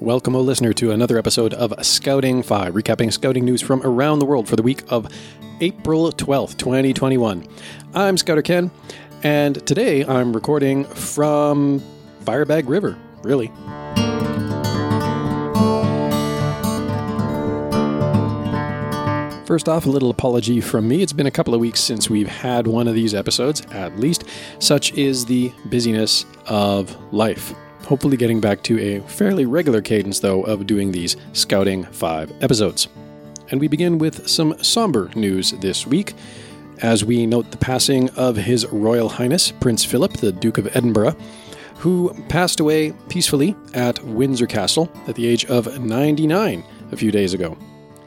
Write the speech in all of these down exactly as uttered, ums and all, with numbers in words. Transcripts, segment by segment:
Welcome, O listener, to another episode of Scouting five, recapping scouting news from around the world for the week of April twelfth, twenty twenty-one. I'm Scouter Ken, and today I'm recording from Firebag River, really. First off, a little apology from me. It's been a couple of weeks since we've had one of these episodes, at least. Such is the busyness of life. Hopefully getting back to a fairly regular cadence, though, of doing these Scouting five episodes. And we begin with some somber news this week, as we note the passing of His Royal Highness, Prince Philip, the Duke of Edinburgh, who passed away peacefully at Windsor Castle at the age of ninety-nine a few days ago.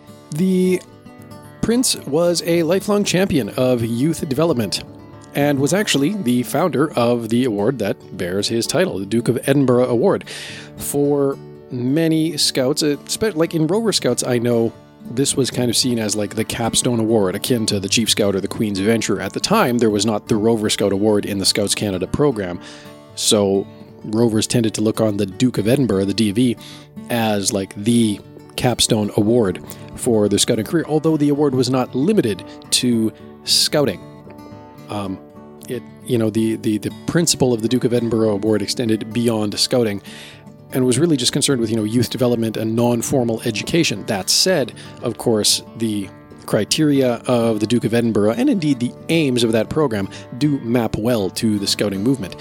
The Prince was a lifelong champion of youth development and was actually the founder of the award that bears his title, the Duke of Edinburgh Award. For many scouts, like in Rover Scouts, I know this was kind of seen as like the capstone award, akin to the Chief Scout or the Queen's Adventurer. At the time, there was not the Rover Scout Award in the Scouts Canada program, so Rovers tended to look on the Duke of Edinburgh, the D V, as like the capstone award for their scouting career, although the award was not limited to scouting. Um, it, you know, the, the, the principle of the Duke of Edinburgh Award extended beyond scouting and was really just concerned with, you know, youth development and non-formal education. That said, of course, the criteria of the Duke of Edinburgh, and indeed the aims of that program, do map well to the scouting movement.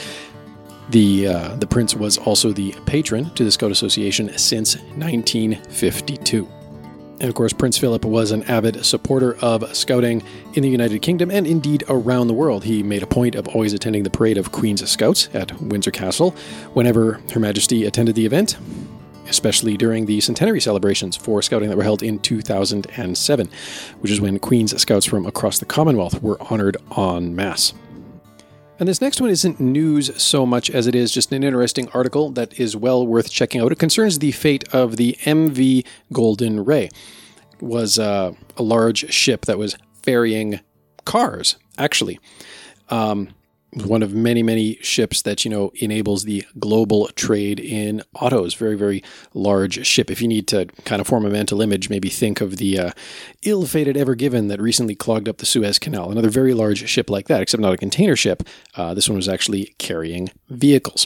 The uh, the Prince was also the patron to the Scout Association since nineteen fifty-two. And of course, Prince Philip was an avid supporter of scouting in the United Kingdom and indeed around the world. He made a point of always attending the Parade of Queen's Scouts at Windsor Castle whenever Her Majesty attended the event, especially during the centenary celebrations for scouting that were held in two thousand seven, which is when Queen's Scouts from across the Commonwealth were honored en masse. And this next one isn't news so much as it is just an interesting article that is well worth checking out. It concerns the fate of the M V Golden Ray. It was uh, a large ship that was ferrying cars, actually. Um, one of many, many ships that, you know, enables the global trade in autos. Very, very large ship. If you need to kind of form a mental image, maybe think of the uh, ill-fated Ever Given that recently clogged up the Suez Canal. Another very large ship like that, except not a container ship. Uh, this one was actually carrying vehicles.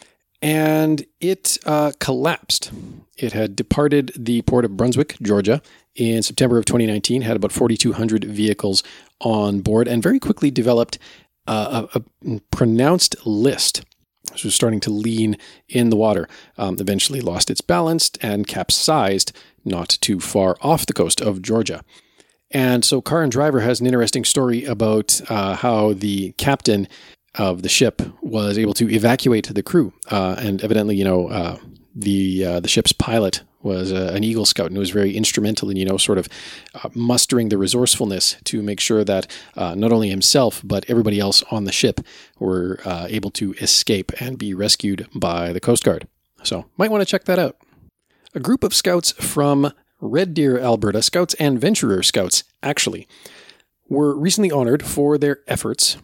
And it uh, collapsed. It had departed the port of Brunswick, Georgia, in September of twenty nineteen, had about forty-two hundred vehicles on board, and very quickly developed Uh, a, a pronounced list. It was starting to lean in the water. Um, eventually lost its balance and capsized not too far off the coast of Georgia. And so Car and Driver has an interesting story about uh, how the captain of the ship was able to evacuate the crew. Uh, and evidently, you know, uh, the uh, the ship's pilot was uh, an Eagle Scout and was very instrumental in, you know, sort of uh, mustering the resourcefulness to make sure that uh, not only himself, but everybody else on the ship were uh, able to escape and be rescued by the Coast Guard. So, might want to check that out. A group of scouts from Red Deer, Alberta, Scouts and Venturer Scouts, actually, were recently honored for their efforts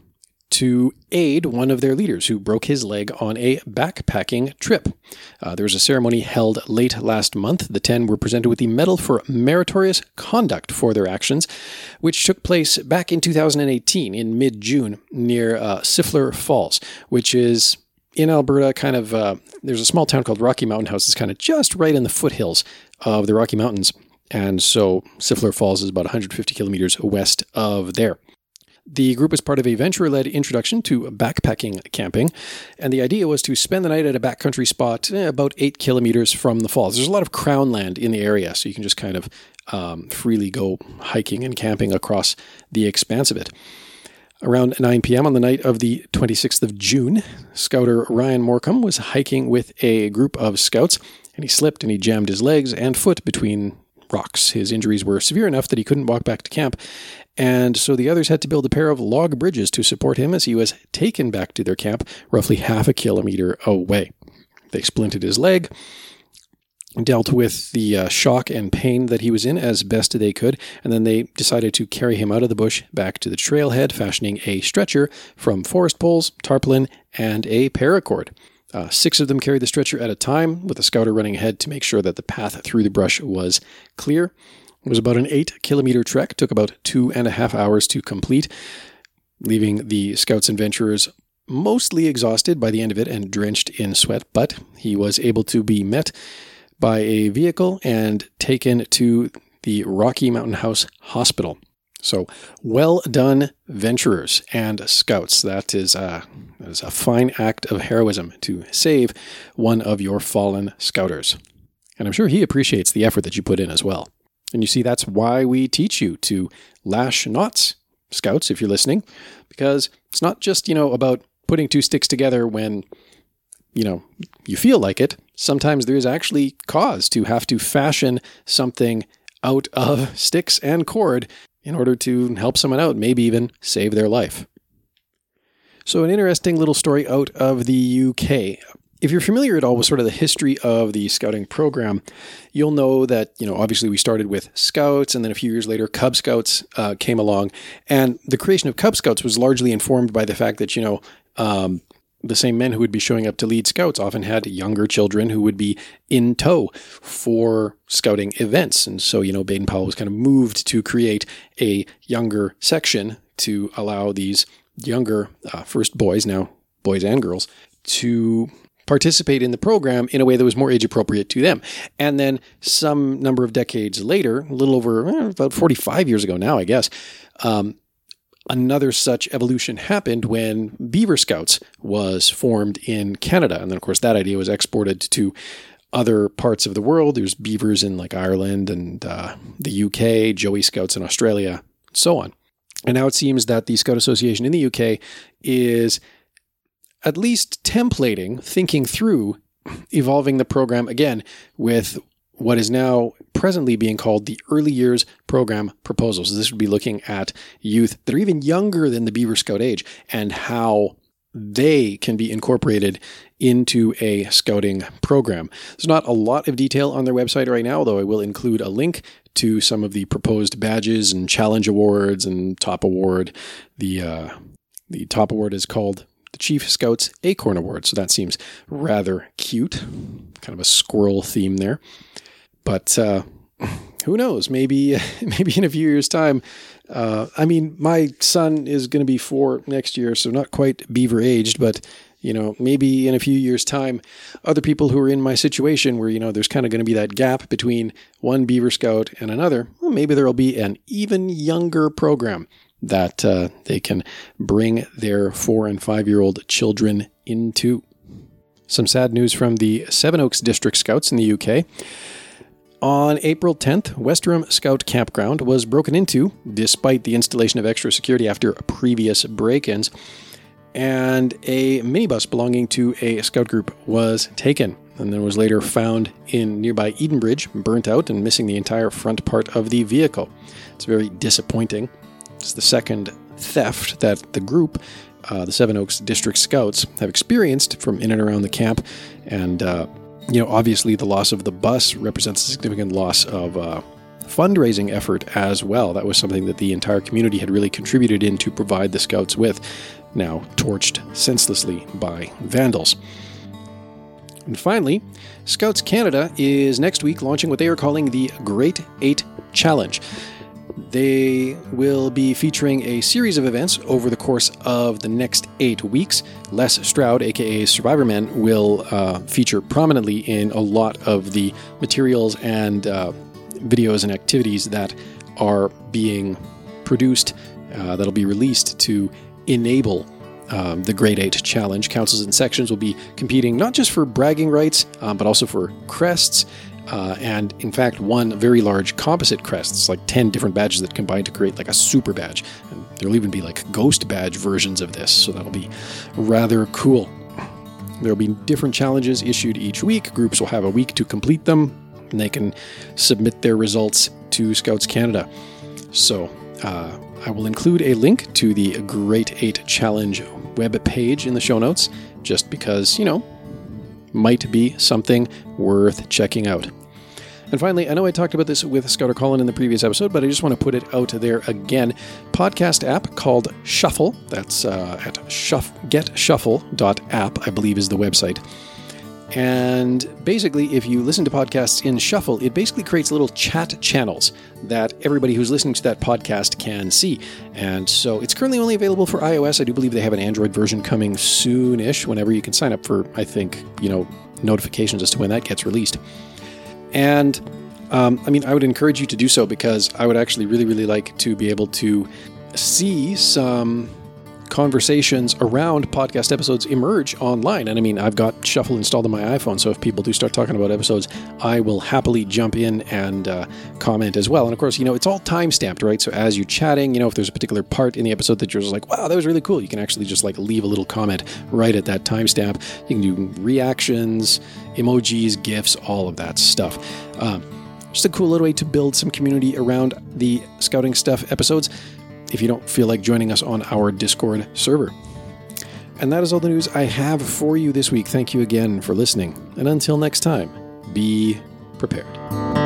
to aid one of their leaders who broke his leg on a backpacking trip. Uh, there was a ceremony held late last month. The ten were presented with the Medal for Meritorious Conduct for their actions, which took place back in two thousand eighteen, in mid-June, near uh, Siffler Falls, which is in Alberta, kind of, uh, there's a small town called Rocky Mountain House. It's kind of just right in the foothills of the Rocky Mountains. And so Siffler Falls is about one hundred fifty kilometers west of there. The group was part of a venture-led introduction to backpacking camping, and the idea was to spend the night at a backcountry spot eh, about eight kilometers from the falls. There's a lot of crown land in the area, so you can just kind of um, freely go hiking and camping across the expanse of it. Around nine p.m. on the night of the twenty-sixth of June, Scouter Ryan Morecambe was hiking with a group of scouts, and he slipped and he jammed his legs and foot between rocks. His injuries were severe enough that he couldn't walk back to camp, and so the others had to build a pair of log bridges to support him as he was taken back to their camp roughly half a kilometer away. They splinted his leg, dealt with the uh, shock and pain that he was in as best they could, and then they decided to carry him out of the bush back to the trailhead, fashioning a stretcher from forest poles, tarpaulin, and a paracord. Uh, six of them carried the stretcher at a time, with a scouter running ahead to make sure that the path through the brush was clear. It was about an eight kilometer trek, took about two and a half hours to complete, leaving the scouts and venturers mostly exhausted by the end of it and drenched in sweat, but he was able to be met by a vehicle and taken to the Rocky Mountain House Hospital. So, well done, venturers and scouts. That is, a, that is a fine act of heroism to save one of your fallen scouters. And I'm sure he appreciates the effort that you put in as well. And you see, that's why we teach you to lash knots, scouts, if you're listening, because it's not just, you know, about putting two sticks together when, you know, you feel like it. Sometimes there is actually cause to have to fashion something out of sticks and cord in order to help someone out, maybe even save their life. So an interesting little story out of the U K. If you're familiar at all with sort of the history of the scouting program, you'll know that, you know, obviously we started with Scouts, and then a few years later, Cub Scouts uh, came along. And the creation of Cub Scouts was largely informed by the fact that, you know, um, the same men who would be showing up to lead Scouts often had younger children who would be in tow for scouting events. And so, you know, Baden-Powell was kind of moved to create a younger section to allow these younger, uh, first boys, now boys and girls, to participate in the program in a way that was more age appropriate to them. And then some number of decades later, a little over, eh, about forty-five years ago now, I guess, um, another such evolution happened when Beaver Scouts was formed in Canada. And then, of course, that idea was exported to other parts of the world. There's beavers in like Ireland and uh, the U K, Joey Scouts in Australia, and so on. And now it seems that the Scout Association in the U K is at least templating, thinking through, evolving the program again with what is now presently being called the Early Years Program Proposal. So this would be looking at youth that are even younger than the Beaver Scout age and how they can be incorporated into a scouting program. There's not a lot of detail on their website right now, though I will include a link to some of the proposed badges and challenge awards and top award. The, uh, the top award is called the Chief Scouts Acorn Award. So that seems rather cute. Kind of a squirrel theme there. But uh, who knows? Maybe maybe in a few years' time. Uh, I mean, my son is going to be four next year, so not quite beaver aged, but, you know, maybe in a few years' time, other people who are in my situation where, you know, there's kind of going to be that gap between one Beaver Scout and another, well, maybe there will be an even younger program that uh, they can bring their four and five-year-old children into. Some sad news from the Sevenoaks District Scouts in the U K. On April tenth, Westerham Scout Campground was broken into, despite the installation of extra security after previous break-ins, and a minibus belonging to a scout group was taken, and then was later found in nearby Edenbridge, burnt out and missing the entire front part of the vehicle. It's very disappointing. It's the second theft that the group, uh, the Sevenoaks District Scouts, have experienced from in and around the camp, and uh, you know, obviously the loss of the bus represents a significant loss of uh, fundraising effort as well. That was something that the entire community had really contributed in to provide the Scouts with, now torched senselessly by vandals. And finally, Scouts Canada is next week launching what they are calling the Great Eight Challenge. They will be featuring a series of events over the course of the next eight weeks. Les Stroud, aka Survivorman, will uh, feature prominently in a lot of the materials and uh, videos and activities that are being produced, uh, that'll be released to enable um, the Great Eight Challenge. Councils and sections will be competing not just for bragging rights, um, but also for crests. Uh, and in fact, one very large composite crest. It's like ten different badges that combine to create like a super badge. And there'll even be like ghost badge versions of this, so that'll be rather cool. There'll be different challenges issued each week. Groups will have a week to complete them, and they can submit their results to Scouts Canada. So uh, I will include a link to the Great Eight Challenge web page in the show notes, just because, you know, might be something worth checking out. And finally, I know I talked about this with Scouter Colin in the previous episode, but I just want to put it out there again. Podcast app called Shuffle. That's uh, at shuff, get shuffle dot app, I believe is the website. And basically, if you listen to podcasts in Shuffle, it basically creates little chat channels that everybody who's listening to that podcast can see. And so it's currently only available for iOS. I do believe they have an Android version coming soon-ish, whenever you can sign up for, I think, you know, notifications as to when that gets released. And, um, I mean, I would encourage you to do so because I would actually really, really like to be able to see some conversations around podcast episodes emerge online. And I mean, I've got Shuffle installed on my iPhone, so if people do start talking about episodes, I will happily jump in and uh, comment as well. And of course, you know, it's all time-stamped, right? So as you're chatting, you know, if there's a particular part in the episode that you're just like, wow, that was really cool, you can actually just like leave a little comment right at that timestamp. You can do reactions, emojis, GIFs, all of that stuff. Um, just a cool little way to build some community around the Scouting Stuff episodes if you don't feel like joining us on our Discord server. And that is all the news I have for you this week. Thank you again for listening. And until next time, be prepared.